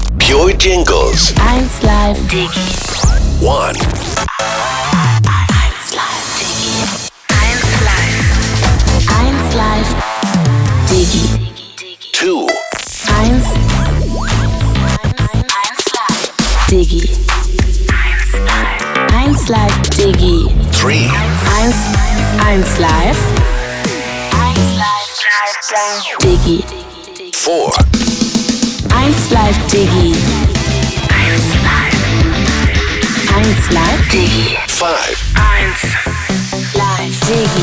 Pure Jingles. 1 Live Diggi. 1. 1 Live Diggi. 1 Live. 1 Live Diggi. 2. 1 Diggi. 1 Live Diggi. 3. 1 Live. 1 Live Diggi. 4. 1 Live Diggi. 1 Live Diggi. 5. 1 Live Diggi.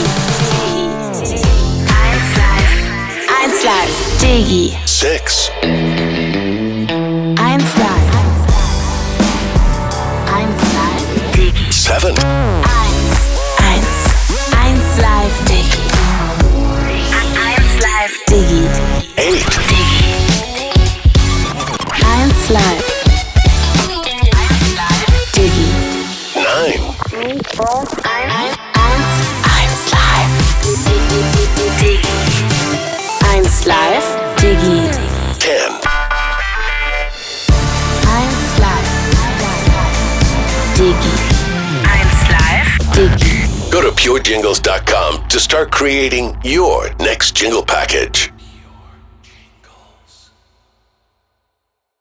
1 Live Diggi. 6. 1 Live. 1 Live Diggi. 7. 1 Live Diggi. 1 Live Diggi. 8. 1 Live. Diggi. 9. 1 Live. Diggi. 1 Live. Diggi. 10. 1 Live. Diggi. 1 Live. Diggi. Go to purejingles.com to start creating your next jingle package.